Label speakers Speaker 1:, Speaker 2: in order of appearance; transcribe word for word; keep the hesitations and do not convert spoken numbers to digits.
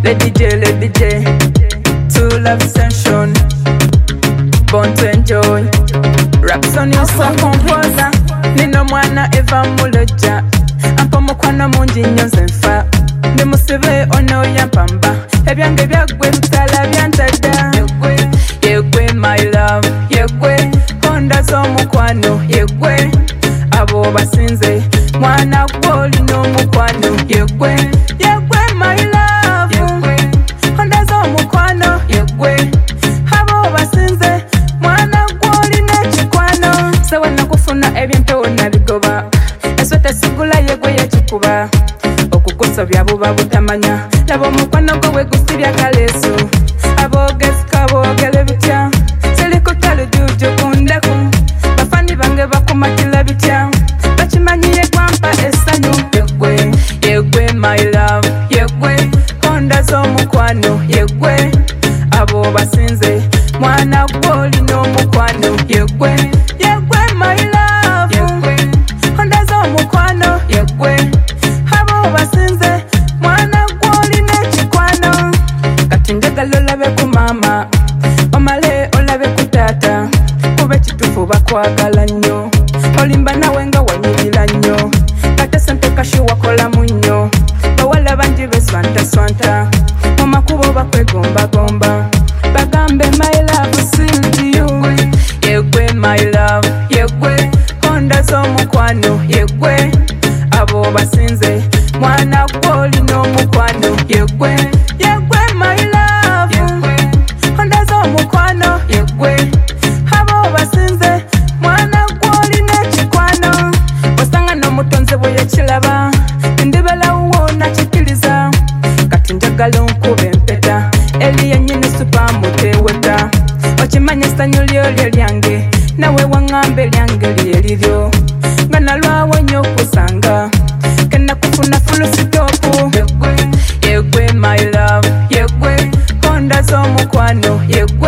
Speaker 1: Lady J, Lady J, to love session, born to enjoy. Raps on your song composer, Nino mwana eva muloja. Ampa mukwana mungi nnyo nze nfa. Ndi musibe ono yampamba. Ebyange byagwe bitala byantada. Yegwe, yegwe my love, yegwe. Honda z'omukwano, yegwe. Abo basinze, mwana gw'oli n'omukwano, yegwe. Yegwe my love, yegwe. Honda z'omukwano, yegwe. Abo basinze, mwana gw'oli n'ekikwano. Sewe nakufuna ebintu nabigoba. Esweta sigula yegwe yakikuba. Okukosa byabuba butamanya. Laba omukwano gwe wegusibya kalesu. Aboogezi kaboogere bitya. Selikutalo juju kundeku. Bafani bange bakumatila bitya. Bakimanyiye gwampa essanyu. Yegwe, yegwe my love, yegwe. Honda z'omukwano, yegwe. Abo basinze, mwana gw'oli n'omukwano, yegwe. Yegwe my love, yegwe. Honda z'omukwano, yegwe. Abo basinze, mwana gw'oli n'ekikwano. Kati njagala olabe ku mama, omale olabe ku taata. Kuba ekituufu bakwagala nnyo, olimba nawe nga wanyirira nnyo. Kate sente kashi wakolamu nnyo, bawala bangi beswantaswanta. Mu makubo bakwegombagomba, bagambe my love still to you. Yegwe my love, yegwe. Honda z'omukwano, yegwe. Abo basinze, mwana gw'oli n'omukwano, yegwe. Yegwe my love, yegwe. Honda z'omukwano, yegwe. Abo basinze, mwana gw'oli n'ekikwano. Osanga n'omutonzi bwe yakiraba, ndibalawo nakikiriza. Kati njagala onkube empeta, eri yennyini supamuteweta. Okimanya essanyu lyo lye lyange, nawe waŋŋamba eryange lye liryo. Nga nalwawo nnyo okusanga, kenakufuna fulu sitoopu. Yegwe, yegwe my love, yegwe. Honda z'omukwano, yegwe.